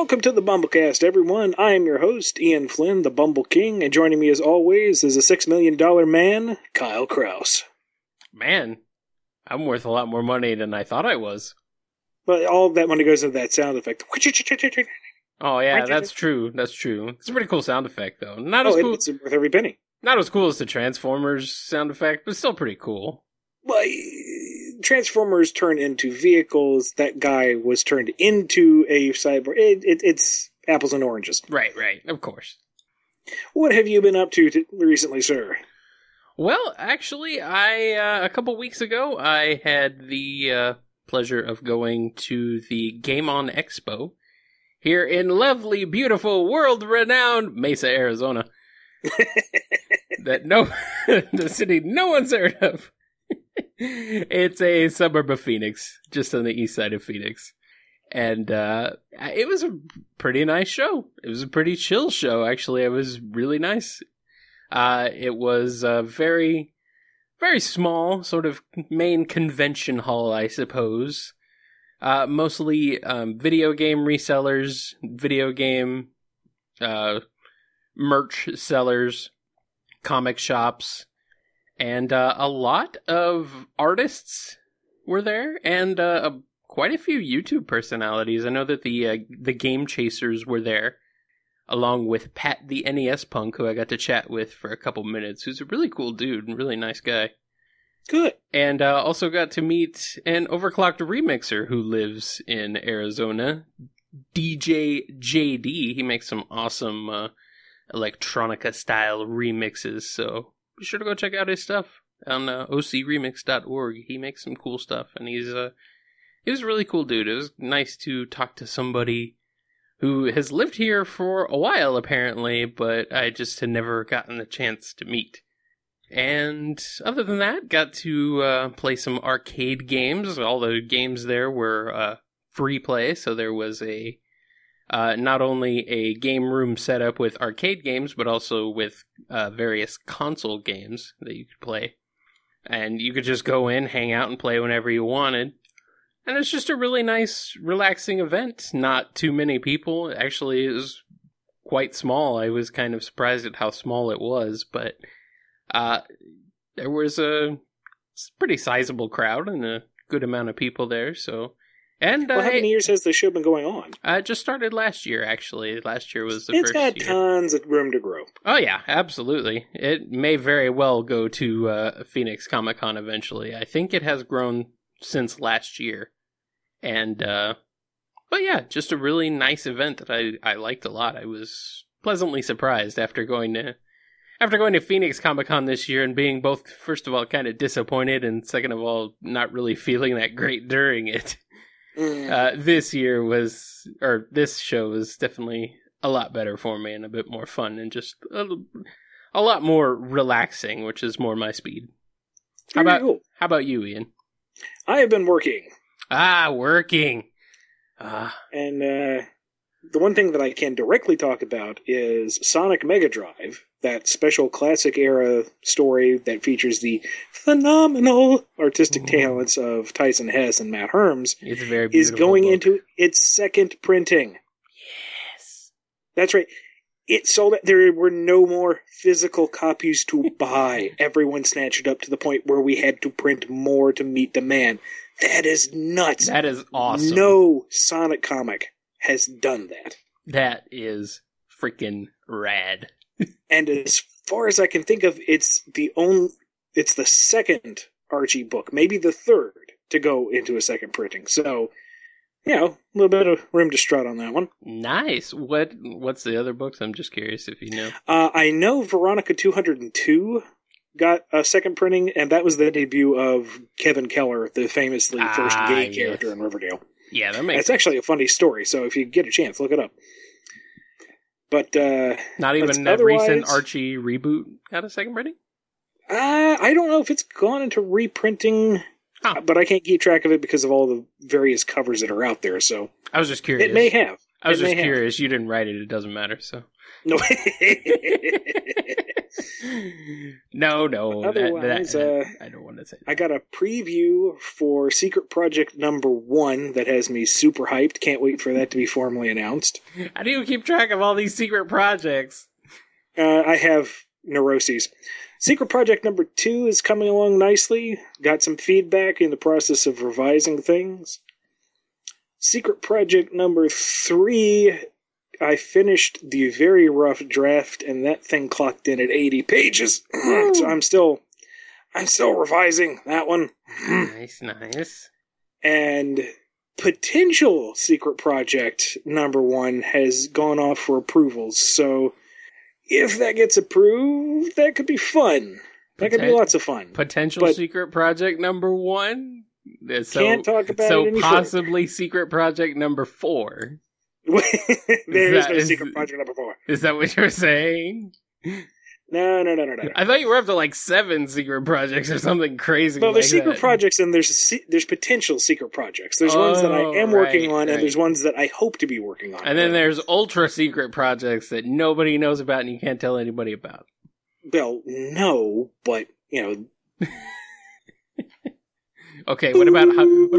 Welcome to the Bumblecast, everyone. I am your host, Ian Flynn, the Bumble King, and joining me as always is a $6 million man, Kyle Kraus. Man, I'm worth a lot more money than I thought I was. But all of that money goes into that sound effect. Oh yeah, that's true. That's true. It's a pretty cool sound effect, though. Not as cool. It's worth every penny. Not as cool as the Transformers sound effect, but still pretty cool. Well, Transformers turn into vehicles. That guy was turned into a cyborg. It's apples and oranges. Right, of course. What have you been up to recently, sir? Well, actually, a couple weeks ago, I had the pleasure of going to the Game On Expo here in lovely, beautiful, world-renowned Mesa, Arizona. The city no one's heard of. It's a suburb of Phoenix, just on the east side of Phoenix. And it was a pretty nice show. It was a pretty chill show, actually. It was really nice. It was a very, very small sort of main convention hall, I suppose. Mostly video game resellers, video game merch sellers, comic shops, and a lot of artists were there, and quite a few YouTube personalities. I know that the Game Chasers were there, along with Pat the NES Punk, who I got to chat with for a couple minutes, who's a really cool dude and really nice guy. Good. And also got to meet an Overclocked remixer who lives in Arizona, DJ JD. He makes some awesome electronica-style remixes, so be sure to go check out his stuff on ocremix.org. He makes some cool stuff, and he was a really cool dude. It was nice to talk to somebody who has lived here for a while, apparently, but I just had never gotten the chance to meet. And other than that, got to play some arcade games. All the games there were free play, so there was a not only a game room set up with arcade games, but also with various console games that you could play. And you could just go in, hang out, and play whenever you wanted. And it's just a really nice, relaxing event. Not too many people. Actually, it was quite small. I was kind of surprised at how small it was, but there was a pretty sizable crowd and a good amount of people there, so... And how many years has the show been going on? It just started last year, actually. Last year was the first year. It's got tons of room to grow. Oh, yeah, absolutely. It may very well go to Phoenix Comic Con eventually. I think it has grown since last year. And, but yeah, just a really nice event that I liked a lot. I was pleasantly surprised after going to Phoenix Comic Con this year and being both, first of all, kind of disappointed, and second of all, not really feeling that great during it. This show was definitely a lot better for me and a bit more fun and just a lot more relaxing, which is more my speed. How about you, Ian? I have been working. Working. And the one thing that I can directly talk about is Sonic Mega Drive, that special classic era story that features the phenomenal artistic talents of Tyson Hess and Matt Herms. It's a very beautiful is going book. into its second printing. Yes. That's right. It sold out. There were no more physical copies to buy. Everyone snatched it up to the point where we had to print more to meet demand. That is nuts. That is awesome. No Sonic comic has done that. That is freaking rad. And as far as I can think of, it's the second Archie book, maybe the third, to go into a second printing. So, a little bit of room to strut on that one. Nice. What's the other books? I'm just curious if you know. I know Veronica 202 got a second printing, and that was the debut of Kevin Keller, the famously first gay character in Riverdale. Yeah, that makes sense. It's actually a funny story, so if you get a chance, look it up. But not even that recent Archie reboot got a second printing? I don't know if it's gone into reprinting, but I can't keep track of it because of all the various covers that are out there. So I was just curious. It may have. I was just curious. You didn't write it. It doesn't matter, so. No. No. Otherwise, I don't want to say that. I got a preview for Secret Project number 1 that has me super hyped. Can't wait for that to be formally announced. How do you keep track of all these secret projects? I have neuroses. Secret Project number 2 is coming along nicely. Got some feedback in the process of revising things. Secret Project number 3, I finished the very rough draft, and that thing clocked in at 80 pages. So I'm still revising that one. Nice. And potential Secret Project number 1 has gone off for approvals. So if that gets approved, that could be fun. That could be lots of fun. Potential Secret Project number 1? Can't talk about it any possibly further. Secret Project number 4. There is no Secret Project number 4. Is that what you're saying? No. I thought you were up to like 7 secret projects or something crazy. Well, there's like secret that. projects and there's potential secret projects. There's ones that I am working on, and there's ones that I hope to be working on. And then there's ultra secret projects that nobody knows about and you can't tell anybody about. Well, no, but Okay, what about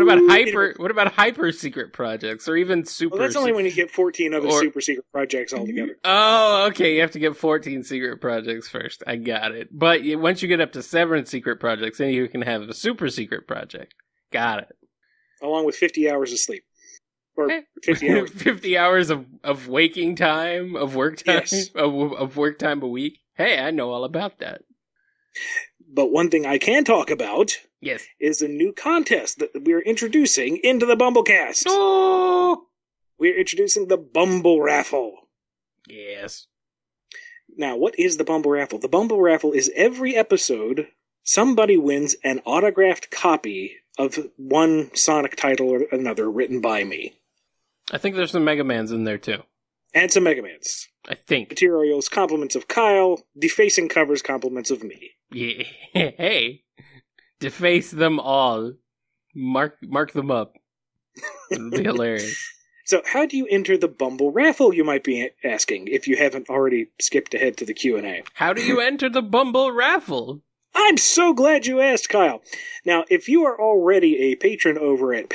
hyper secret projects or even super? Well, that's only when you get 14 other super secret projects all together. Oh, okay, you have to get 14 secret projects first. I got it. But once you get up to 7 secret projects, then you can have a super secret project. Got it. Along with 50 hours of sleep. Or 50 hours. 50 hours of waking time, of work time, yes. of work time a week. Hey, I know all about that. But one thing I can talk about is a new contest that we're introducing into the Bumblecast. Oh! We're introducing the Bumble Raffle. Yes. Now, what is the Bumble Raffle? The Bumble Raffle is every episode, somebody wins an autographed copy of one Sonic title or another written by me. I think there's some Mega Mans in there, too. And some Mega Mans. I think. Materials, compliments of Kyle. Defacing covers, compliments of me. Yeah. Hey. Deface them all. Mark them up. It'll be hilarious. So how do you enter the Bumble Raffle, you might be asking, if you haven't already skipped ahead to the Q&A. How do you enter the Bumble Raffle? I'm so glad you asked, Kyle. Now, if you are already a patron over at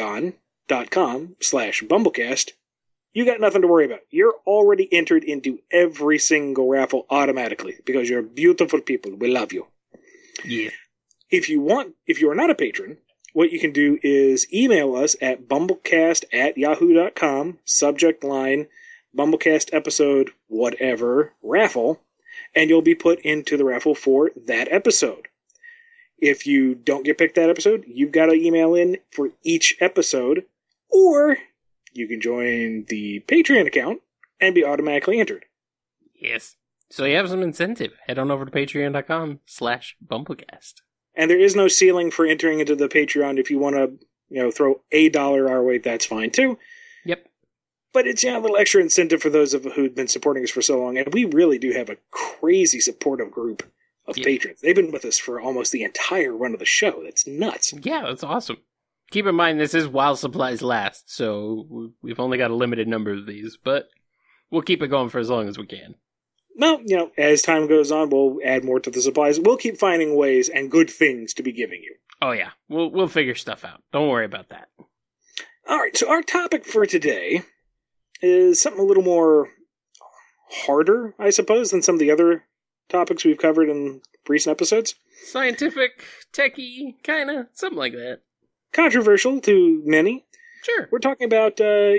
patreon.com/Bumblecast, you got nothing to worry about. You're already entered into every single raffle automatically because you're beautiful people. We love you. Yeah. If you are not a patron, what you can do is email us at bumblecast@yahoo.com, subject line, Bumblecast episode, whatever, raffle, and you'll be put into the raffle for that episode. If you don't get picked that episode, you've got to email in for each episode, or you can join the Patreon account and be automatically entered. Yes. So you have some incentive. Head on over to patreon.com/Bumblecast. And there is no ceiling for entering into the Patreon. If you want to, throw $1 our way, that's fine too. Yep. But it's a little extra incentive for those of who've been supporting us for so long. And we really do have a crazy supportive group of patrons. They've been with us for almost the entire run of the show. That's nuts. Yeah, that's awesome. Keep in mind, this is while supplies last, so we've only got a limited number of these, but we'll keep it going for as long as we can. Well, as time goes on, we'll add more to the supplies. We'll keep finding ways and good things to be giving you. Oh, yeah. We'll figure stuff out. Don't worry about that. All right, so our topic for today is something a little more harder, I suppose, than some of the other topics we've covered in recent episodes. Scientific, techie, kind of, something like that. Controversial to many. Sure. We're talking about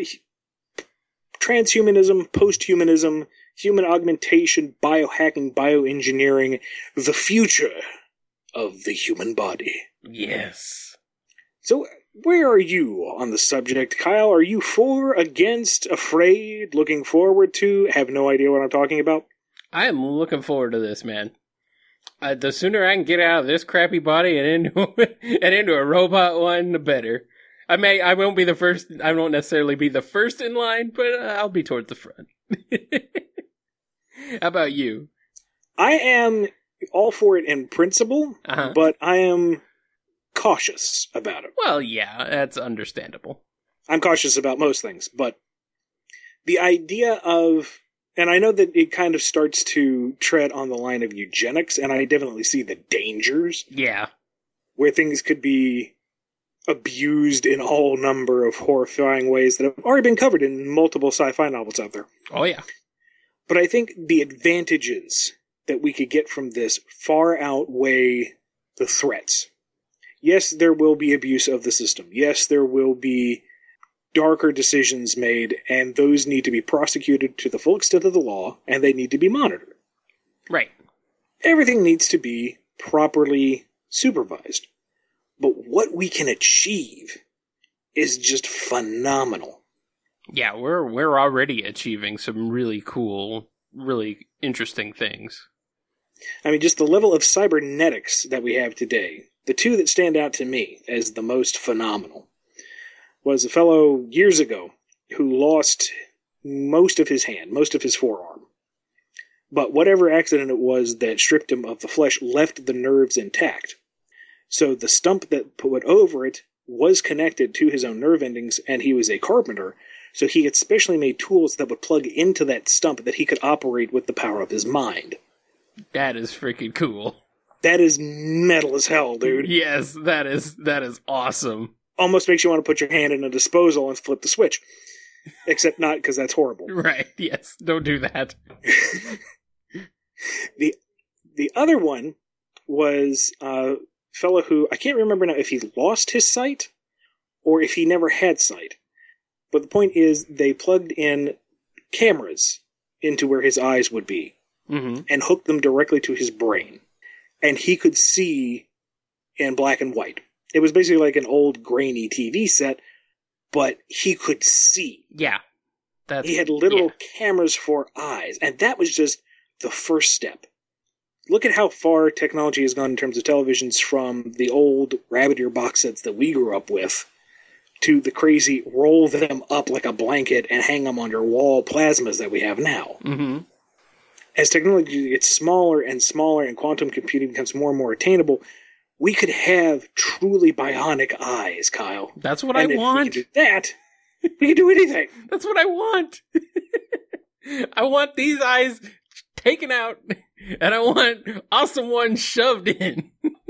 transhumanism, posthumanism, human augmentation, biohacking, bioengineering, the future of the human body. Yes. So, where are you on the subject, Kyle? Are you for, against, afraid, looking forward to, have no idea what I'm talking about? I am looking forward to this, man. The sooner I can get out of this crappy body and into a robot one, the better. I won't be the first. I won't necessarily be the first in line, but I'll be toward the front. How about you? I am all for it in principle, but I am cautious about it. Well, yeah, that's understandable. I'm cautious about most things, but the idea of, and I know that it kind of starts to tread on the line of eugenics, and I definitely see the dangers. Yeah. Where things could be abused in all number of horrifying ways that have already been covered in multiple sci-fi novels out there. Oh, yeah. But I think the advantages that we could get from this far outweigh the threats. Yes, there will be abuse of the system. Yes, there will be darker decisions made, and those need to be prosecuted to the full extent of the law, and they need to be monitored. Right. Everything needs to be properly supervised. But what we can achieve is just phenomenal. Yeah, we're already achieving some really cool, really interesting things. I mean, just the level of cybernetics that we have today, the two that stand out to me as the most phenomenal, was a fellow years ago who lost most of his hand, most of his forearm. But whatever accident it was that stripped him of the flesh left the nerves intact. So the stump that put over it was connected to his own nerve endings, and he was a carpenter, so he had specially made tools that would plug into that stump that he could operate with the power of his mind. That is freaking cool. That is metal as hell, dude. Yes, that is awesome. Almost makes you want to put your hand in a disposal and flip the switch. Except not, because that's horrible. Right, yes, don't do that. The other one was a fellow who, I can't remember now if he lost his sight or if he never had sight. But the point is, they plugged in cameras into where his eyes would be and hooked them directly to his brain. And he could see in black and white. It was basically like an old grainy TV set, but he could see. Yeah. He had literal cameras for eyes, and that was just the first step. Look at how far technology has gone in terms of televisions from the old rabbit ear box sets that we grew up with to the crazy roll them up like a blanket and hang them on your wall plasmas that we have now. Mm-hmm. As technology gets smaller and smaller and quantum computing becomes more and more attainable, we could have truly bionic eyes, Kyle. That's what I want. If we could do that, we can do anything. That's what I want. I want these eyes taken out, and I want Awesome One shoved in.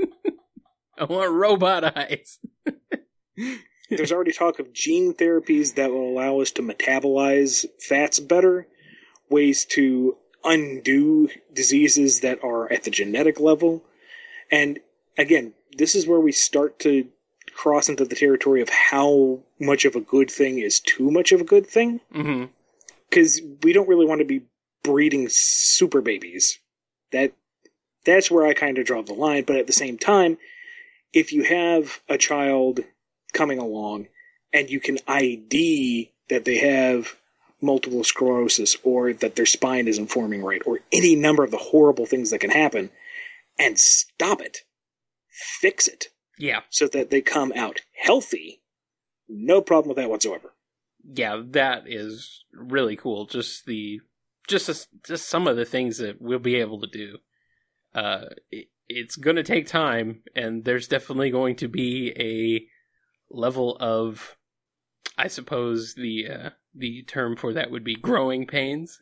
I want robot eyes. There's already talk of gene therapies that will allow us to metabolize fats better, ways to undo diseases that are at the genetic level. And again, this is where we start to cross into the territory of how much of a good thing is too much of a good thing. Because we don't really want to be breeding super babies. That's where I kind of draw the line. But at the same time, if you have a child coming along and you can ID that they have multiple sclerosis or that their spine isn't forming right or any number of the horrible things that can happen and stop it, fix it. Yeah. So that they come out healthy, no problem with that whatsoever. Yeah, that is really cool. Just some of the things that we'll be able to do. It's going to take time, and there's definitely going to be a level of, I suppose the term for that would be growing pains.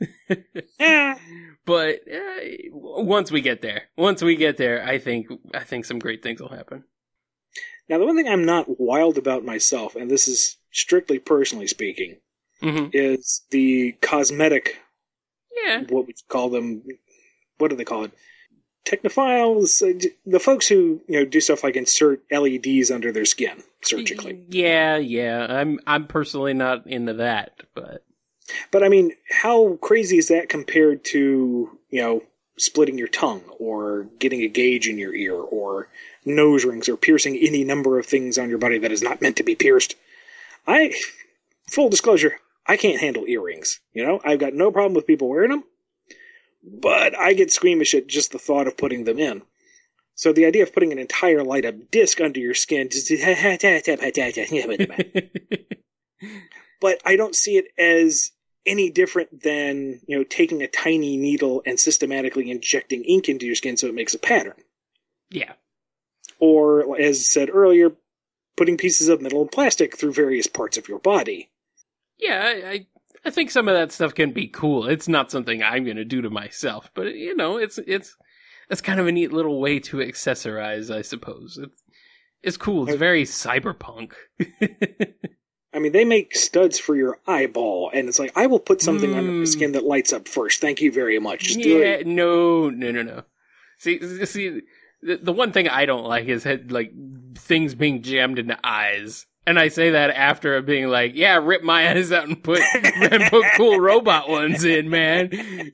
But once we get there, I think some great things will happen. Now, the one thing I'm not wild about myself, and this is strictly personally speaking, is the cosmetic, what we call them, what do they call it? Technophiles, the folks who do stuff like insert LEDs under their skin surgically. Yeah. I'm personally not into that, but I mean, how crazy is that compared to splitting your tongue or getting a gauge in your ear or nose rings or piercing any number of things on your body that is not meant to be pierced? Full disclosure, I can't handle earrings. I've got no problem with people wearing them. But I get squeamish at just the thought of putting them in. So the idea of putting an entire light-up disc under your skin just... But I don't see it as any different than, taking a tiny needle and systematically injecting ink into your skin so it makes a pattern. Yeah. Or, as said earlier, putting pieces of metal and plastic through various parts of your body. Yeah, I think some of that stuff can be cool. It's not something I'm going to do to myself, but it's kind of a neat little way to accessorize, I suppose. It's cool. It's very cyberpunk. I mean, they make studs for your eyeball, and it's like, I will put something under my skin that lights up first. Thank you very much. Just do it. No. See, the one thing I don't like is things being jammed into eyes. And I say that after being like, yeah, rip my eyes out and put cool robot ones in, man.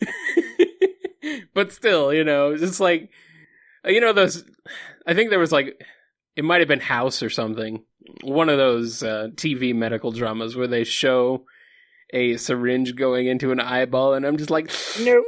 But still, it's like, those, I think there was it might have been House or something. One of those TV medical dramas where they show a syringe going into an eyeball, and I'm just like, no,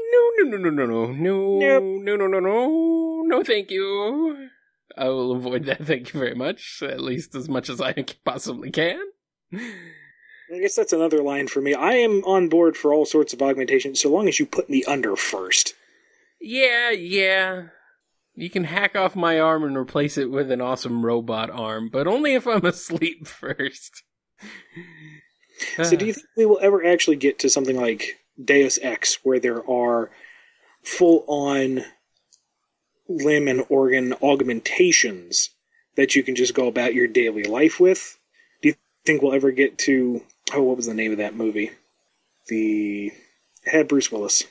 thank you. I will avoid that, thank you very much, at least as much as I possibly can. I guess that's another line for me. I am on board for all sorts of augmentation, so long as you put me under first. Yeah. You can hack off my arm and replace it with an awesome robot arm, but only if I'm asleep first. So do you think we will ever actually get to something like Deus Ex, where there are full-on limb and organ augmentations that you can just go about your daily life with? Do you think we'll ever get to... Oh, what was the name of that movie? It had Bruce Willis.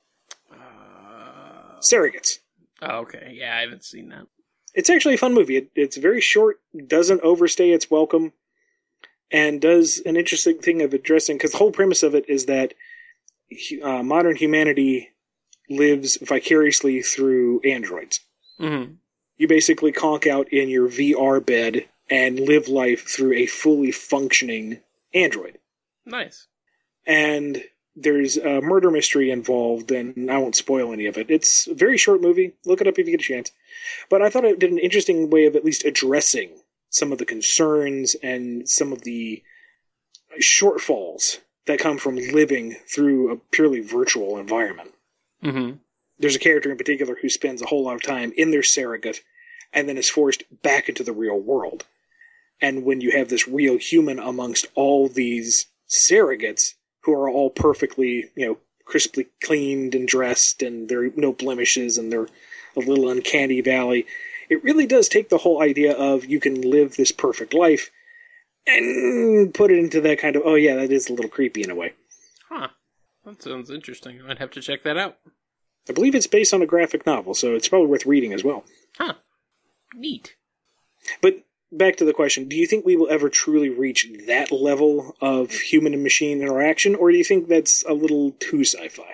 Surrogates. Oh, okay. Yeah, I haven't seen that. It's actually a fun movie. It's very short, doesn't overstay its welcome, and does an interesting thing of addressing... Because the whole premise of it is that modern humanity lives vicariously through androids. Mm-hmm. You basically conk out in your VR bed and live life through a fully functioning android. Nice. And there's a murder mystery involved, and I won't spoil any of it. It's a very short movie. Look it up if you get a chance. But I thought it did an interesting way of at least addressing some of the concerns and some of the shortfalls that come from living through a purely virtual environment. Mm-hmm. There's a character in particular who spends a whole lot of time in their surrogate and then is forced back into the real world. And when you have this real human amongst all these surrogates who are all perfectly, crisply cleaned and dressed, and there are no blemishes, and they're a little uncanny valley, it really does take the whole idea of you can live this perfect life and put it into that kind of, oh yeah, that is a little creepy in a way. Huh. That sounds interesting. I'd have to check that out. I believe it's based on a graphic novel, so it's probably worth reading as well. Huh. Neat. But back to the question, do you think we will ever truly reach that level of human and machine interaction, or do you think that's a little too sci-fi?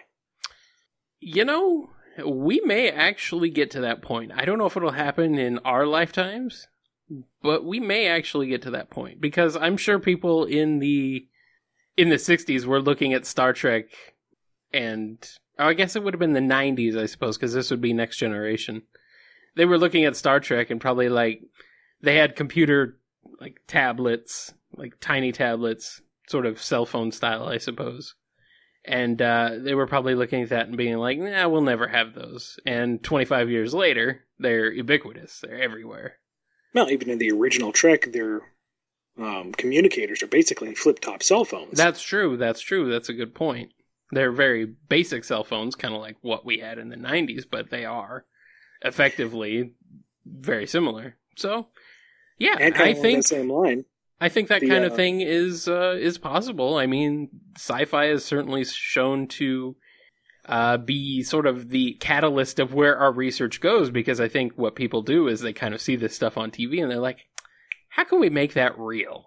We may actually get to that point. I don't know if it'll happen in our lifetimes, but we may actually get to that point, because I'm sure people in the 60s were looking at Star Trek, and I guess it would have been the 90s, I suppose, because this would be Next Generation. They were looking at Star Trek and probably they had computer tablets, tiny tablets, sort of cell phone style, I suppose. And they were probably looking at that and being like, nah, we'll never have those. And 25 years later, they're ubiquitous. They're everywhere. Well, even in the original Trek, their communicators are basically flip-top cell phones. That's true. That's a good point. They're very basic cell phones, kind of like what we had in the 90s, but they are effectively very similar. So, yeah, and I think that same line. I think that kind of thing is possible. I mean, sci-fi is certainly shown to be sort of the catalyst of where our research goes, because I think what people do is they kind of see this stuff on TV and they're like, how can we make that real?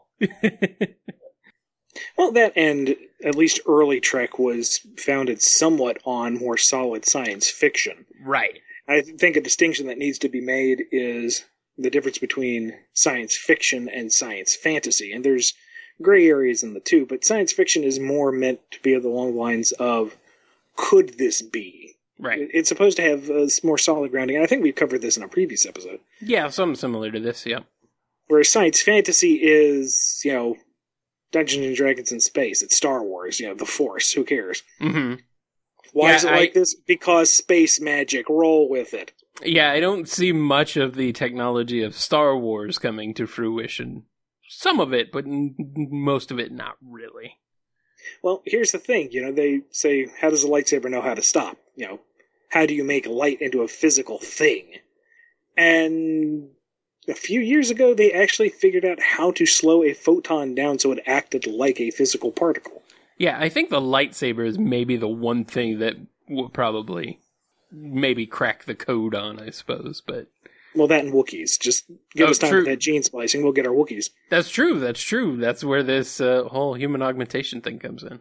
Well, that and at least early Trek was founded somewhat on more solid science fiction. Right. I think a distinction that needs to be made is the difference between science fiction and science fantasy. And there's gray areas in the two, but science fiction is more meant to be along the lines of, could this be? Right. It's supposed to have a more solid grounding, and I think we covered this in a previous episode. Yeah, something similar to this, yeah. Whereas science fantasy is, Dungeons and Dragons in space. It's Star Wars, the Force. Who cares? Mm-hmm. Why is it like this? Because space magic. Roll with it. Yeah, I don't see much of the technology of Star Wars coming to fruition. Some of it, but most of it not really. Well, here's the thing. They say, how does a lightsaber know how to stop? How do you make light into a physical thing? And a few years ago, they actually figured out how to slow a photon down so it acted like a physical particle. Yeah, I think the lightsaber is maybe the one thing that will probably maybe crack the code on, I suppose, but... Well, that and Wookiees. Just give us time with that gene splicing, we'll get our Wookiees. That's true. That's where this whole human augmentation thing comes in.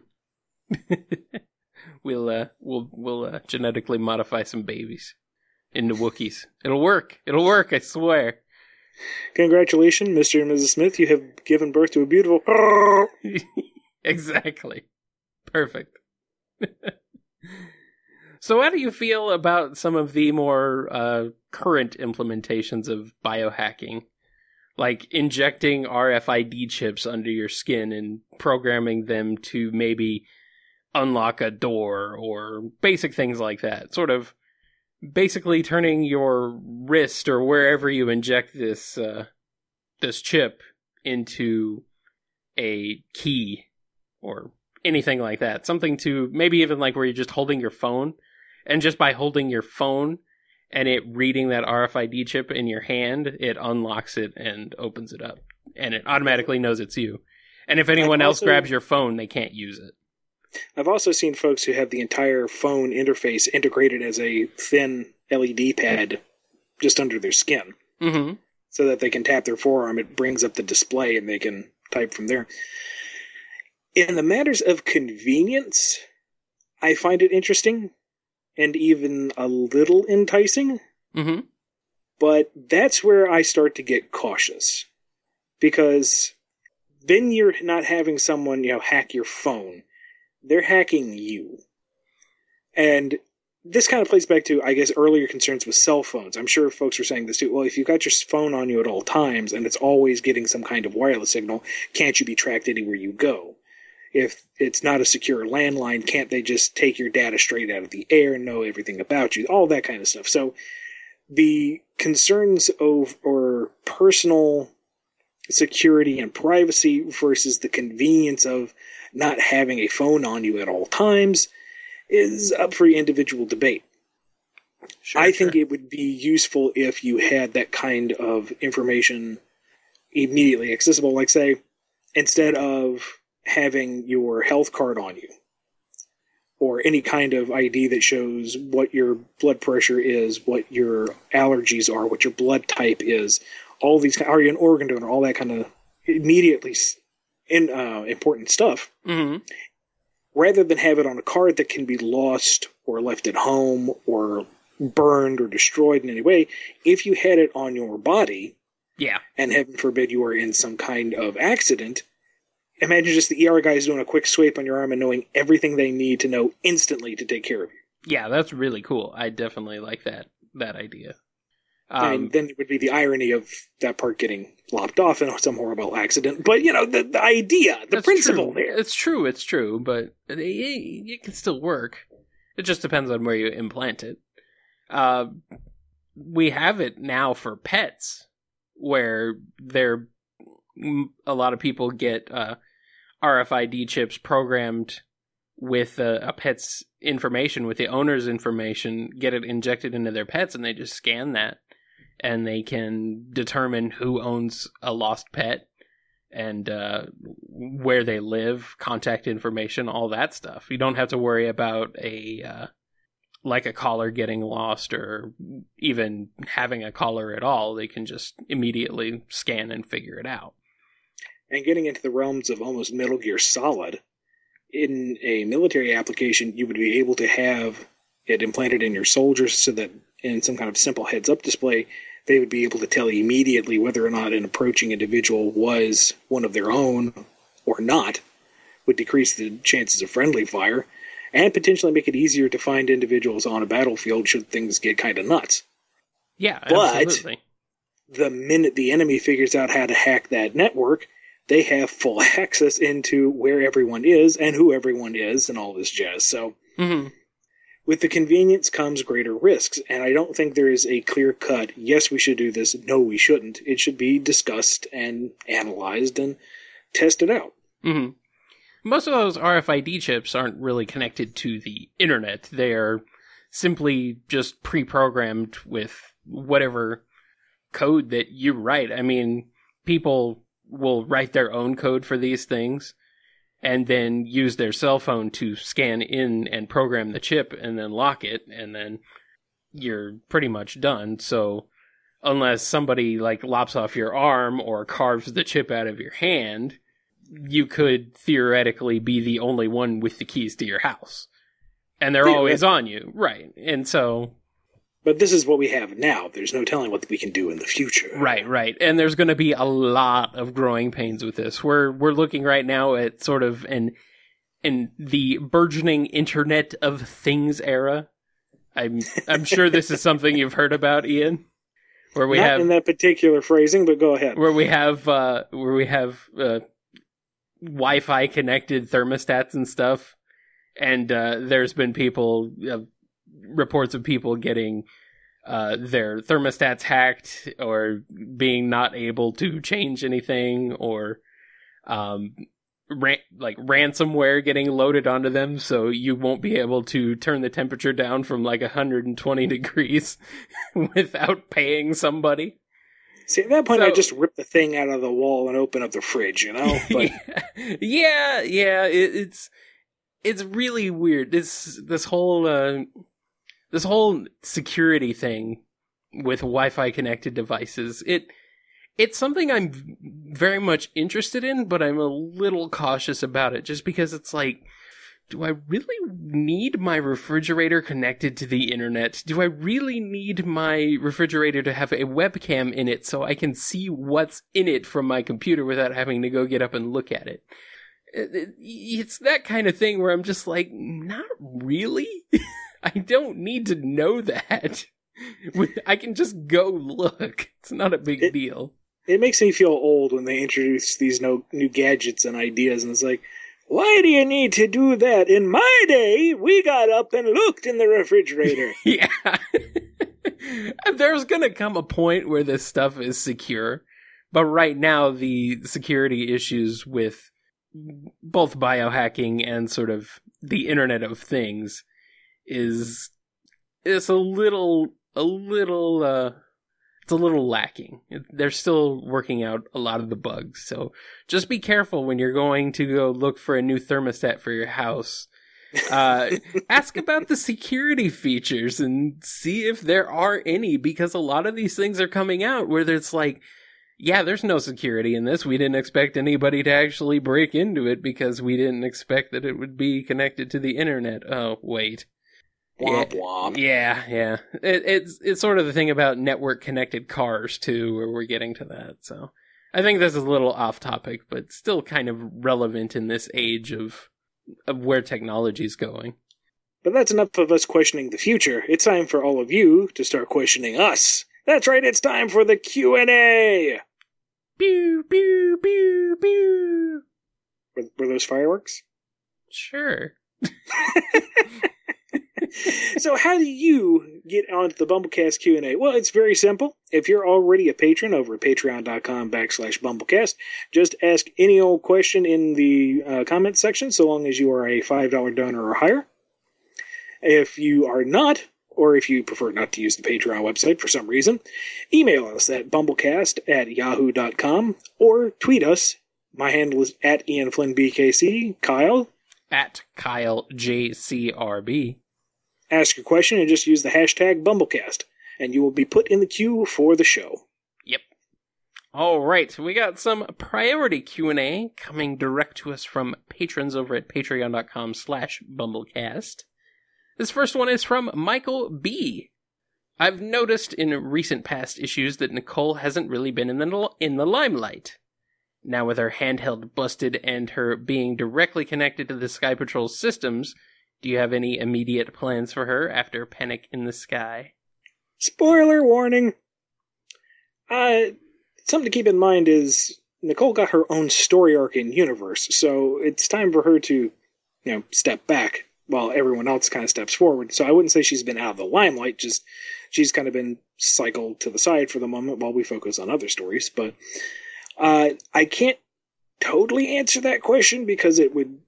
We'll genetically modify some babies into Wookiees. It'll work, I swear. Congratulations, Mr. and Mrs. Smith. You have given birth to a beautiful... Exactly. Perfect. So how do you feel about some of the more current implementations of biohacking? Like injecting RFID chips under your skin and programming them to maybe unlock a door or basic things like that. Sort of basically turning your wrist or wherever you inject this chip into a key or anything like that. Something to maybe even like where you're just holding your phone, and just by holding your phone and it reading that RFID chip in your hand, it unlocks it and opens it up, and it automatically knows it's you. And if anyone else grabs your phone, they can't use it. I've also seen folks who have the entire phone interface integrated as a thin LED pad just under their skin. Mm-hmm. So that they can tap their forearm, it brings up the display, and they can type from there. In the matters of convenience, I find it interesting and even a little enticing. Mm-hmm. But that's where I start to get cautious. Because then you're not having someone, hack your phone. They're hacking you. And this kind of plays back to, I guess, earlier concerns with cell phones. I'm sure folks were saying this too. Well, if you've got your phone on you at all times and it's always getting some kind of wireless signal, can't you be tracked anywhere you go? If it's not a secure landline, can't they just take your data straight out of the air and know everything about you? All that kind of stuff. So the concerns over personal security and privacy versus the convenience of not having a phone on you at all times is up for individual debate. Sure, I think it would be useful if you had that kind of information immediately accessible. Like, say, instead of having your health card on you or any kind of ID that shows what your blood pressure is, what your allergies are, what your blood type is, all these, are you an organ donor, all that kind of immediately important stuff. Mm-hmm. Rather than have it on a card that can be lost or left at home or burned or destroyed in any way, if you had it on your body, and heaven forbid you were in some kind of accident, imagine just the ER guys doing a quick sweep on your arm and knowing everything they need to know instantly to take care of you. Yeah, that's really cool. I definitely like that idea. And then it would be the irony of that part getting lopped off in some horrible accident. But, the idea, the principle there. It's true, but it can still work. It just depends on where you implant it. We have it now for pets, where a lot of people get RFID chips programmed with a pet's information, with the owner's information, get it injected into their pets, and they just scan that. And they can determine who owns a lost pet and where they live, contact information, all that stuff. You don't have to worry about a collar getting lost or even having a collar at all. They can just immediately scan and figure it out. And getting into the realms of almost Metal Gear Solid, in a military application, you would be able to have it implanted in your soldiers so that in some kind of simple heads-up display, they would be able to tell immediately whether or not an approaching individual was one of their own or not, would decrease the chances of friendly fire, and potentially make it easier to find individuals on a battlefield should things get kind of nuts. Yeah, absolutely. But the minute the enemy figures out how to hack that network, they have full access into where everyone is and who everyone is and all this jazz. So, with the convenience comes greater risks, and I don't think there is a clear-cut, yes, we should do this, no, we shouldn't. It should be discussed and analyzed and tested out. Mm-hmm. most of those RFID chips aren't really connected to the internet. They are simply just pre-programmed with whatever code that you write. I mean, people will write their own code for these things and then use their cell phone to scan in and program the chip and then lock it, and then you're pretty much done. So unless somebody like lops off your arm or carves the chip out of your hand, you could theoretically be the only one with the keys to your house. And they're always on you. Right. And so... But this is what we have now. There's no telling what we can do in the future. Right. And there's going to be a lot of growing pains with this. We're looking right now at sort of in the burgeoning Internet of Things era. I'm sure this is something you've heard about, Ian. Where we Not in that particular phrasing, but go ahead. Where we have Wi-Fi connected thermostats and stuff, and there's been reports of people getting their thermostats hacked, or being not able to change anything, or ransomware getting loaded onto them, so you won't be able to turn the temperature down from like 120 degrees without paying somebody. See, at that point, I just rip the thing out of the wall and open up the fridge, you know? But... yeah, it's really weird. This whole security thing with Wi-Fi connected devices. It's something I'm very much interested in, but I'm a little cautious about it, just because it's like, do I really need my refrigerator connected to the internet? Do I really need my refrigerator to have a webcam in it so I can see what's in it from my computer without having to go get up and look at it? It's that kind of thing where I'm just like, not really. I don't need to know that. I can just go look. It's not a big deal. It makes me feel old when they introduce these new gadgets and ideas, and it's like, why do you need to do that? In my day, we got up and looked in the refrigerator. Yeah. There's going to come a point where this stuff is secure. But right now, the security issues with both biohacking and sort of the Internet of Things is a little lacking. They're still working out a lot of the bugs, so just be careful when you're going to go look for a new thermostat for your house. Ask about the security features and see if there are any, because a lot of these things are coming out where there's like, yeah, there's no security in this. We didn't expect anybody to actually break into it because we didn't expect that it would be connected to the internet. Oh, wait. Womp womp. Yeah. It's sort of the thing about network connected cars too, where we're getting to that. So I think this is a little off topic, but still kind of relevant in this age of where technology is going. But that's enough of us questioning the future. It's time for all of you to start questioning us. That's right, it's time for the Q&A. Pew, pew, pew, pew. Were those fireworks? Sure. So how do you get onto the Bumblecast Q&A? Well, it's very simple. If you're already a patron over at patreon.com/Bumblecast, just ask any old question in the comment section, so long as you are a $5 donor or higher. If you are not, or if you prefer not to use the Patreon website for some reason, email us at bumblecast@yahoo.com or tweet us. My handle is at Ian Flynn BKC. Kyle? At Kyle JCRB. Ask your question and just use the hashtag Bumblecast, and you will be put in the queue for the show. Yep. All right, we got some priority Q&A coming direct to us from patrons over at patreon.com/Bumblecast. This first one is from Michael B. I've noticed in recent past issues that Nicole hasn't really been in the limelight. Now with her handheld busted and her being directly connected to the Sky Patrol systems, do you have any immediate plans for her after Panic in the Sky? Spoiler warning! Something to keep in mind is Nicole got her own story arc in Universe, so it's time for her to, step back while everyone else kind of steps forward. So I wouldn't say she's been out of the limelight, just she's kind of been cycled to the side for the moment while we focus on other stories. But I can't totally answer that question because it would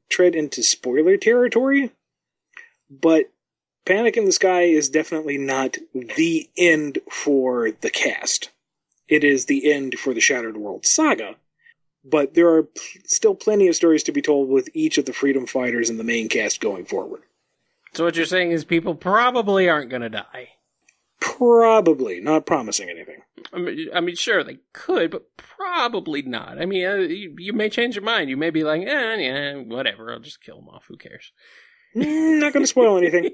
tread into spoiler territory, but Panic in the Sky is definitely not the end for the cast. It is the end for the Shattered World saga, but there are still plenty of stories to be told with each of the Freedom Fighters in the main cast going forward. So what you're saying is people probably aren't going to die. Probably. Not promising anything. I mean, sure, they could, but probably not. I mean, you may change your mind. You may be like, yeah, whatever, I'll just kill them off. Who cares? Not going to spoil anything.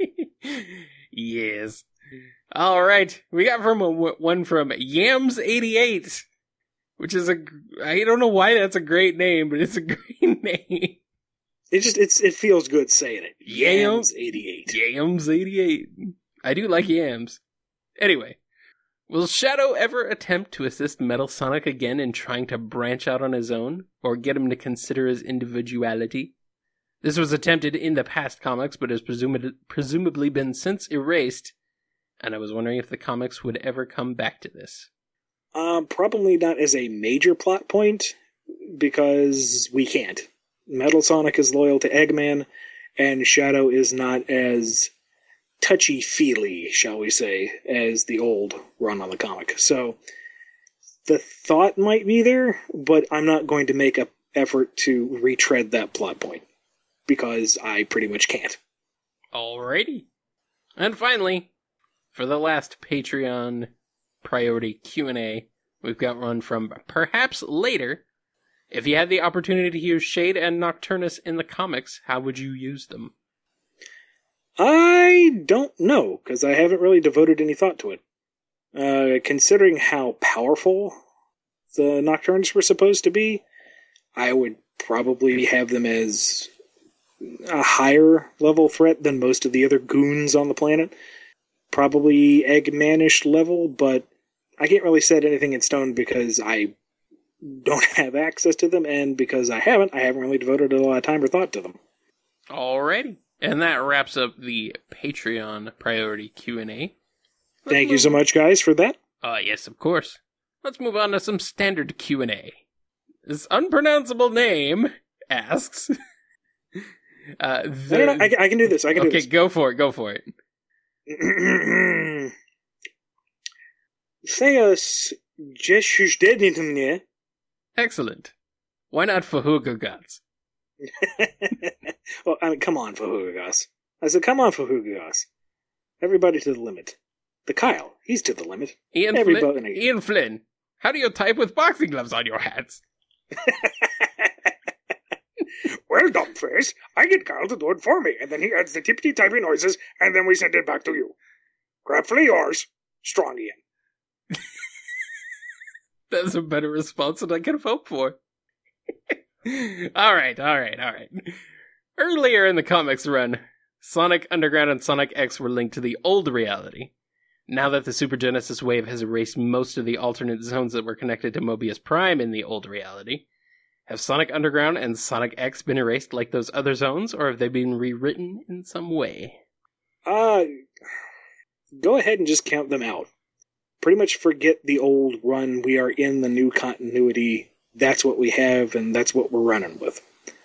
Yes. All right. We got one from Yams88, which is I don't know why that's a great name, but it's a great name. It feels good saying it. Yams88. Yams88. I do like yams. Anyway, will Shadow ever attempt to assist Metal Sonic again in trying to branch out on his own, or get him to consider his individuality? This was attempted in the past comics, but has presumably been since erased, and I was wondering if the comics would ever come back to this. Probably not as a major plot point, because we can't. Metal Sonic is loyal to Eggman, and Shadow is not as touchy-feely, shall we say, as the old run on the comic. So, the thought might be there, but I'm not going to make an effort to retread that plot point, because I pretty much can't. Alrighty. And finally, for the last Patreon priority Q&A, we've got one from Perhaps Later. If you had the opportunity to use Shade and Nocturnus in the comics, how would you use them? I don't know, because I haven't really devoted any thought to it. Considering how powerful the Nocturnus were supposed to be, I would probably have them as a higher level threat than most of the other goons on the planet. Probably Eggman-ish level, but I can't really set anything in stone because I don't have access to them, and because I haven't really devoted a lot of time or thought to them. Alrighty. And that wraps up the Patreon priority Q&A. Thank you so much, guys, for that. Yes, of course. Let's move on to some standard Q&A. This unpronounceable name asks... I can do this. Okay, go for it. Theos Jeshushdedintumne. Excellent. Why not Fahugagots? Well, I mean, come on, Fahugagas. I said, come on, Fahugagas. Everybody to the limit. The Kyle, he's to the limit. Ian Flynn, how do you type with boxing gloves on your hands? Well, Dumbface, I get Kyle to do it for me, and then he adds the tippity-typy noises, and then we send it back to you. Gratefully yours, Strong Ian. That's a better response than I could have hoped for. All right. Earlier in the comics run, Sonic Underground and Sonic X were linked to the old reality. Now that the Super Genesis wave has erased most of the alternate zones that were connected to Mobius Prime in the old reality, have Sonic Underground and Sonic X been erased like those other zones, or have they been rewritten in some way? Go ahead and just count them out. Pretty much forget the old run. We are in the new continuity. That's what we have, and that's what we're running with.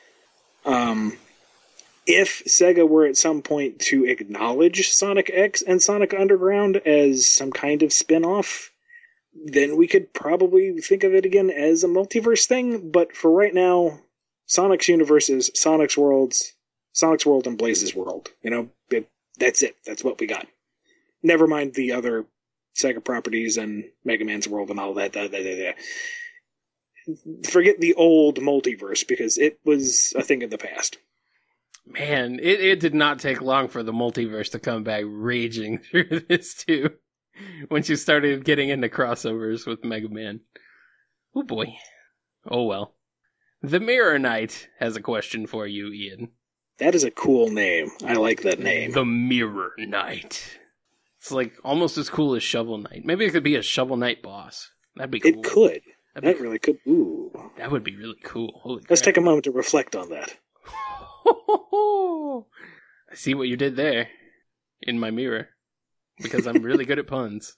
If Sega were at some point to acknowledge Sonic X and Sonic Underground as some kind of spin-off, then we could probably think of it again as a multiverse thing, but for right now, Sonic's universe is Sonic's World and Blaze's World. That's it. That's what we got. Never mind the other Sega properties and Mega Man's World and all that. Forget the old multiverse, because it was a thing of the past. Man, it did not take long for the multiverse to come back raging through this, too. Once you started getting into crossovers with Mega Man. Oh boy. Oh well. The Mirror Knight has a question for you, Ian. That is a cool name. I like that name. The Mirror Knight. It's like almost as cool as Shovel Knight. Maybe it could be a Shovel Knight boss. That'd be cool. It could. That really could. Ooh. That would be really cool. Holy crap. Let's take a moment to reflect on that. I see what you did there in my mirror, because I'm really good at puns.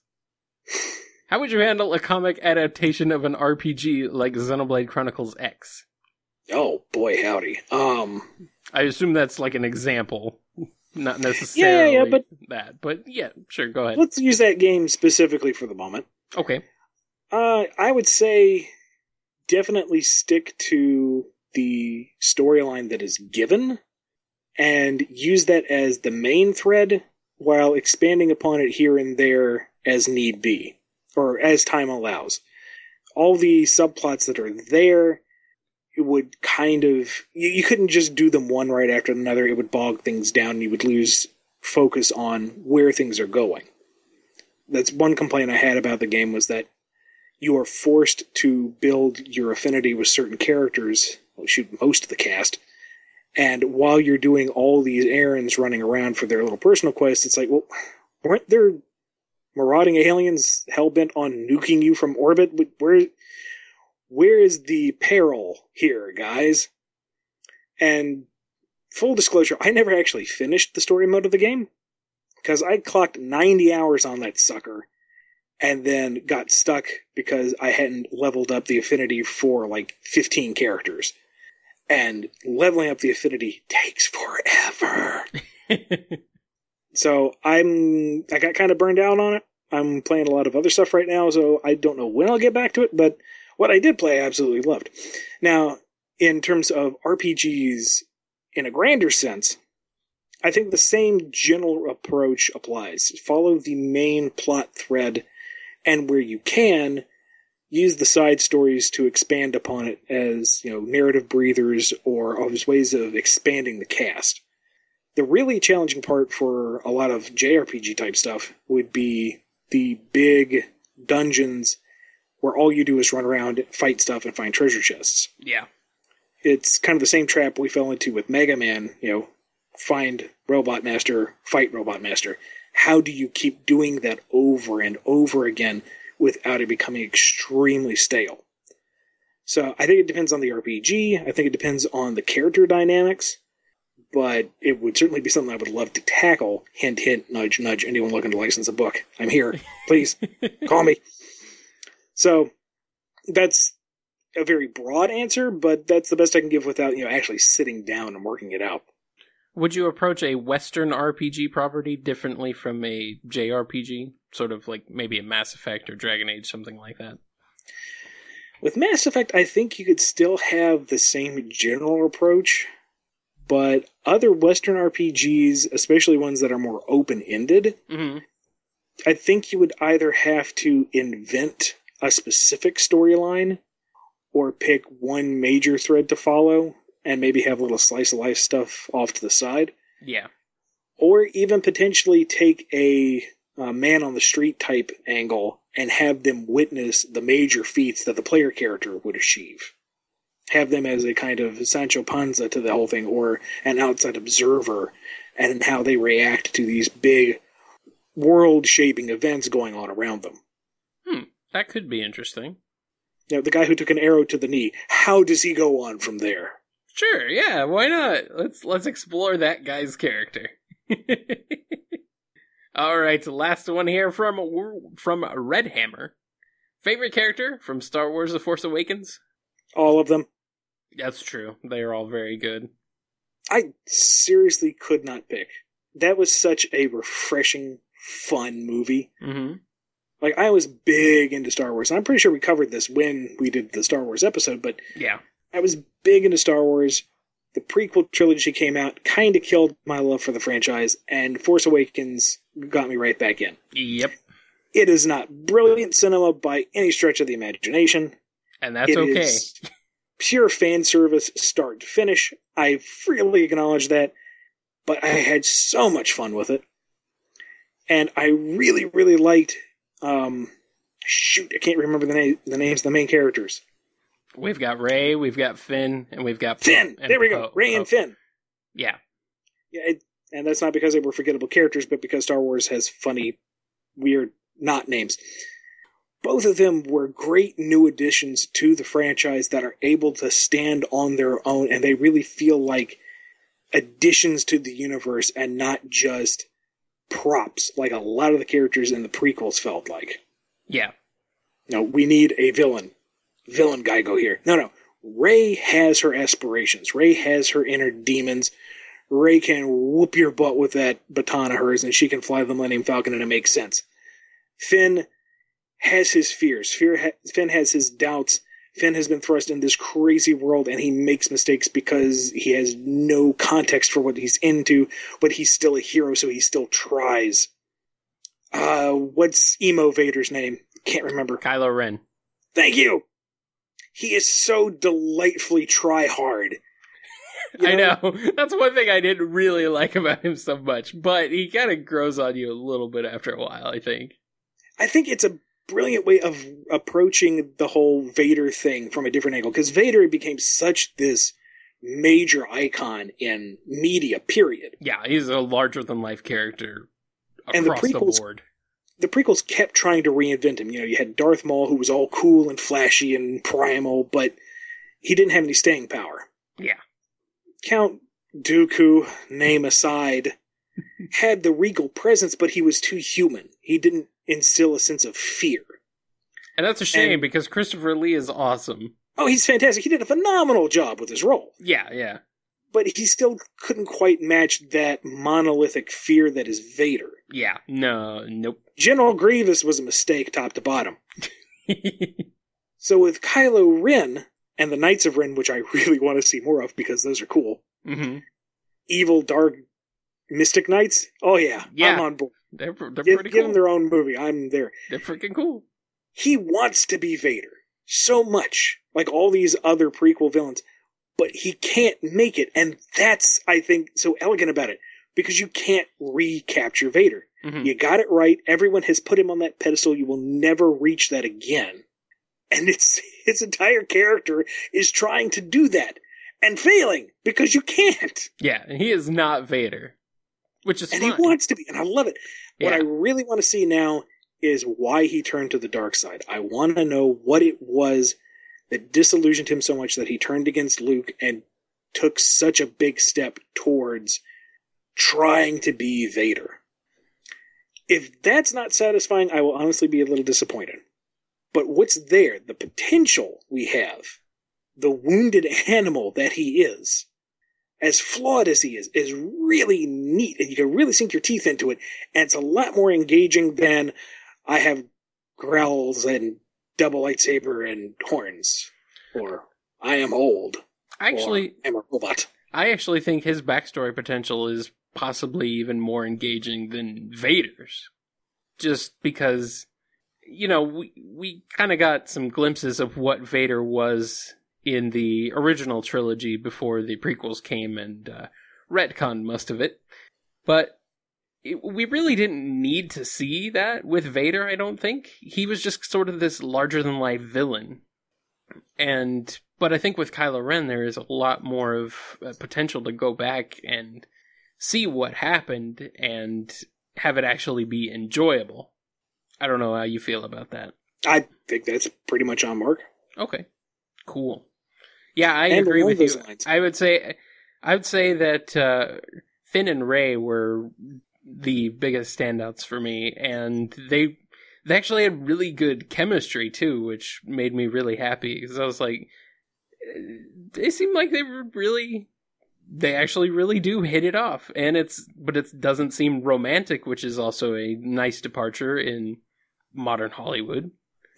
How would you handle a comic adaptation of an RPG like Xenoblade Chronicles X? Oh, boy, howdy. I assume that's like an example, not necessarily but that. But yeah, sure, go ahead. let's use that game specifically for the moment. Okay. I would say definitely stick to the storyline that is given and use that as the main thread while expanding upon it here and there as need be, or as time allows. All the subplots that are there, it would kind of... You couldn't just do them one right after another. It would bog things down, and you would lose focus on where things are going. That's one complaint I had about the game, was that you are forced to build your affinity with certain characters, most of the cast, and while you're doing all these errands running around for their little personal quests, it's like, well, weren't there marauding aliens hell-bent on nuking you from orbit? Where is the peril here, guys? And full disclosure, I never actually finished the story mode of the game, because I clocked 90 hours on that sucker, and then got stuck because I hadn't leveled up the affinity for like 15 characters. And leveling up the affinity takes forever. So I got kind of burned out on it. I'm playing a lot of other stuff right now, so I don't know when I'll get back to it, but what I did play I absolutely loved. Now, in terms of RPGs in a grander sense, I think the same general approach applies. Follow the main plot thread, and where you can, use the side stories to expand upon it as, narrative breathers or as ways of expanding the cast. The really challenging part for a lot of JRPG type stuff would be the big dungeons where all you do is run around, fight stuff, and find treasure chests. Yeah. It's kind of the same trap we fell into with Mega Man, find Robot Master, fight Robot Master. How do you keep doing that over and over again without it becoming extremely stale? So I think it depends on the RPG. I think it depends on the character dynamics. But it would certainly be something I would love to tackle. Hint, hint, nudge, nudge. Anyone looking to license a book, I'm here. Please, call me. So that's a very broad answer, but that's the best I can give without, actually sitting down and working it out. Would you approach a Western RPG property differently from a JRPG? Sort of like maybe a Mass Effect or Dragon Age, something like that? With Mass Effect, I think you could still have the same general approach, but other Western RPGs, especially ones that are more open-ended, mm-hmm. I think you would either have to invent a specific storyline or pick one major thread to follow and maybe have a little slice-of-life stuff off to the side. Yeah. Or even potentially take a man-on-the-street type angle and have them witness the major feats that the player character would achieve. Have them as a kind of Sancho Panza to the whole thing, or an outside observer, and how they react to these big world-shaping events going on around them. That could be interesting. The guy who took an arrow to the knee, how does he go on from there? Sure, yeah, why not? Let's explore that guy's character. All right, last one here from Red Hammer. Favorite character from Star Wars: The Force Awakens? All of them. That's true. They are all very good. I seriously could not pick. That was such a refreshing, fun movie. Mm-hmm. Like, I was big into Star Wars. I'm pretty sure we covered this when we did the Star Wars episode, but yeah, I was big into Star Wars. The prequel trilogy came out, kind of killed my love for the franchise, and Force Awakens got me right back in. Yep. It is not brilliant cinema by any stretch of the imagination. And that's okay. Is pure fan service, start to finish. I freely acknowledge that, but I had so much fun with it. And I really, really liked... I can't remember the names of the main characters. We've got Rey, we've got Finn, and we've got Finn. There we go. Rey and Finn. Yeah. Yeah, and that's not because they were forgettable characters, but because Star Wars has funny, weird, not names. Both of them were great new additions to the franchise that are able to stand on their own, and they really feel like additions to the universe and not just props, like a lot of the characters in the prequels felt like. Yeah. No, we need a villain. Villain guy go here. No. Rey has her aspirations. Rey has her inner demons. Rey can whoop your butt with that baton of hers, and she can fly the Millennium Falcon, and it makes sense. Finn has his fears. Finn has his doubts. Finn has been thrust in this crazy world, and he makes mistakes because he has no context for what he's into, but he's still a hero, so he still tries. What's Emo Vader's name? Can't remember. Kylo Ren. Thank you! He is so delightfully try-hard. I know. That's one thing I didn't really like about him so much, but he kind of grows on you a little bit after a while, I think. I think it's a brilliant way of approaching the whole Vader thing from a different angle, because Vader became such this major icon in media, period. Yeah, he's a larger-than-life character across And the board. The prequels kept trying to reinvent him. You know, you had Darth Maul, who was all cool and flashy and primal, but he didn't have any staying power. Yeah. Count Dooku, name aside, had the regal presence, but he was too human. He didn't instill a sense of fear. And that's a shame, because Christopher Lee is awesome. Oh, he's fantastic. He did a phenomenal job with his role. Yeah. But he still couldn't quite match that monolithic fear that is Vader. Yeah, nope. General Grievous was a mistake top to bottom. So with Kylo Ren and the Knights of Ren, which I really want to see more of because those are cool. Mm-hmm. Evil, dark, mystic knights? Oh yeah, I'm on board. They're pretty cool. Give them their own movie. I'm there. They're freaking cool. He wants to be Vader so much, like all these other prequel villains, but he can't make it. And that's, I think, so elegant about it, because you can't recapture Vader. Mm-hmm. You got it right. Everyone has put him on that pedestal. You will never reach that again. And his entire character is trying to do that and failing because you can't. Yeah, he is not Vader, which is and fine. He wants to be, and I love it. Yeah. What I really want to see now is why he turned to the dark side. I want to know what it was that disillusioned him so much that he turned against Luke and took such a big step towards trying to be Vader. If that's not satisfying, I will honestly be a little disappointed. But what's there, the potential we have, the wounded animal that he is, as flawed as he is really neat, and you can really sink your teeth into it, and it's a lot more engaging than I have growls and double lightsaber and horns, or I am old, actually, or I'm a robot. I actually think his backstory potential is possibly even more engaging than Vader's, just because, you know, we kind of got some glimpses of what Vader was in the original trilogy before the prequels came and retconned most of it. But we really didn't need to see that with Vader, I don't think. He was just sort of this larger-than-life villain. But I think with Kylo Ren, there is a lot more of potential to go back and see what happened and have it actually be enjoyable. I don't know how you feel about that. I think that's pretty much on mark. Okay, cool. Yeah, I agree with you. I would say that Finn and Rey were the biggest standouts for me, and they actually had really good chemistry too, which made me really happy because I was like, they seem like they actually really do hit it off, but it doesn't seem romantic, which is also a nice departure in modern Hollywood.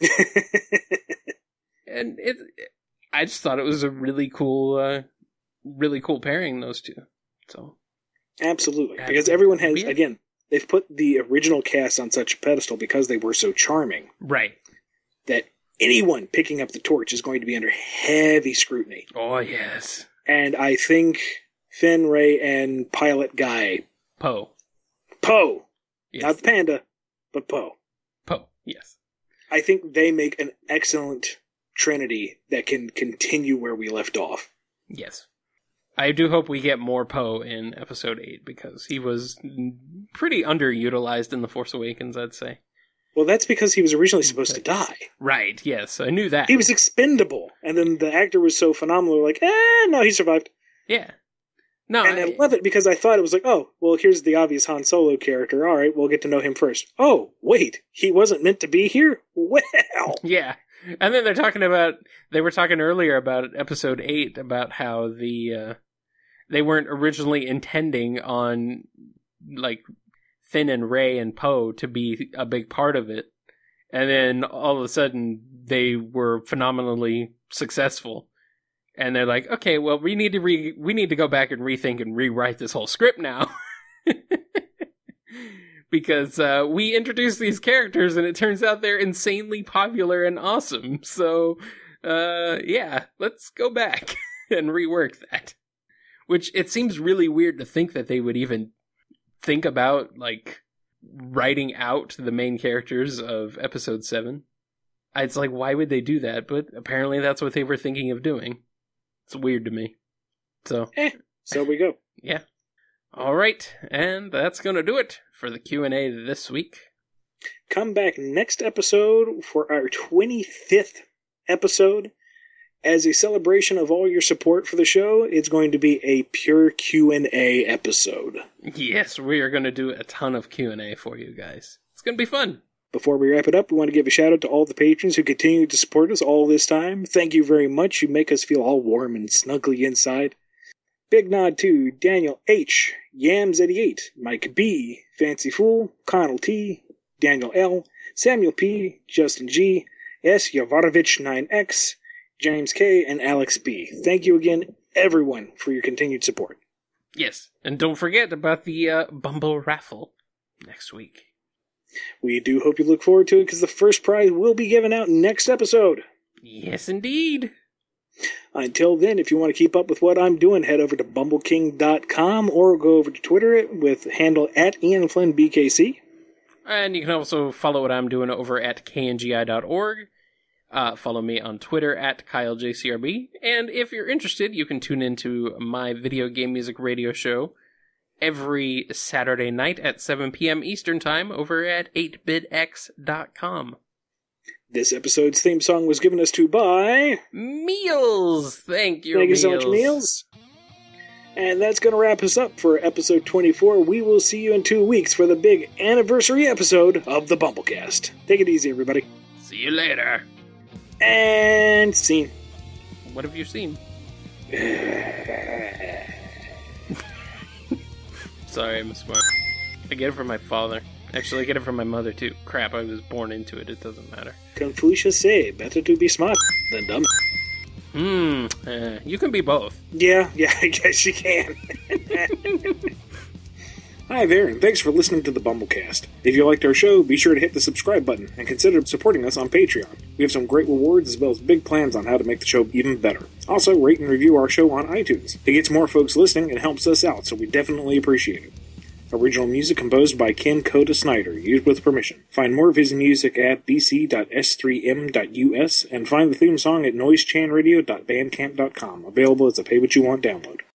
And I just thought it was a really cool pairing, those two. So absolutely, because everyone has, again, they've put the original cast on such a pedestal because they were so charming, right? That anyone picking up the torch is going to be under heavy scrutiny. Oh yes, and I think Finn, Rey, and pilot guy Poe, yes. Not the panda, but Poe, yes. I think they make an excellent trinity that can continue where we left off. Yes. I do hope we get more Poe in Episode 8, because he was pretty underutilized in The Force Awakens, I'd say. Well, that's because he was originally supposed to die. Right, yes, I knew that. He was expendable, and then the actor was so phenomenal, like, no, he survived. Yeah. No, and I love it because I thought it was like, oh, well, here's the obvious Han Solo character. All right, we'll get to know him first. Oh, wait, he wasn't meant to be here? Well. Yeah. And then they were talking earlier about episode 8, about how they weren't originally intending on, like, Finn and Rey and Poe to be a big part of it. And then all of a sudden they were phenomenally successful. And they're like, okay, well, we need to go back and rethink and rewrite this whole script now. Because we introduced these characters and it turns out they're insanely popular and awesome. So, yeah, let's go back and rework that. Which, it seems really weird to think that they would even think about, like, writing out the main characters of episode 7. It's like, why would they do that? But apparently that's what they were thinking of doing. It's weird to me. So we go. Yeah. All right, and that's going to do it for the Q&A this week. Come back next episode for our 25th episode. As a celebration of all your support for the show, it's going to be a pure Q&A episode. Yes, we are going to do a ton of Q&A for you guys. It's going to be fun. Before we wrap it up, we want to give a shout out to all the patrons who continue to support us all this time. Thank you very much. You make us feel all warm and snuggly inside. Big nod to Daniel H., Yams88, Mike B., Fancy Fool, Connell T., Daniel L., Samuel P., Justin G., S. Yavarovich 9X, James K., and Alex B. Thank you again, everyone, for your continued support. Yes, and don't forget about the Bumble raffle next week. We do hope you look forward to it, because the first prize will be given out next episode. Yes, indeed. Until then, if you want to keep up with what I'm doing, head over to bumbleking.com or go over to Twitter with handle @IanFlynnBKC. And you can also follow what I'm doing over at kngi.org. Follow me on Twitter at KyleJCRB. And if you're interested, you can tune into my video game music radio show every Saturday night at 7 p.m. Eastern Time over at 8bitx.com. This episode's theme song was given us to by Meals. Thank you, Thank you so much, Meals. And that's going to wrap us up for episode 24. We will see you in 2 weeks for the big anniversary episode of the Bumblecast. Take it easy, everybody. See you later. And scene. What have you seen? Sorry, I'm smart. I get it from my father. Actually, I get it from my mother, too. Crap, I was born into it. It doesn't matter. Confucius say, better to be smart than dumb. You can be both. Yeah, I guess you can. Hi there, and thanks for listening to the Bumblecast. If you liked our show, be sure to hit the subscribe button and consider supporting us on Patreon. We have some great rewards as well as big plans on how to make the show even better. Also, rate and review our show on iTunes. It gets more folks listening and helps us out, so we definitely appreciate it. Original music composed by Ken Coda Snyder, used with permission. Find more of his music at bc.s3m.us and find the theme song at noisechanradio.bandcamp.com, available as a pay-what-you-want download.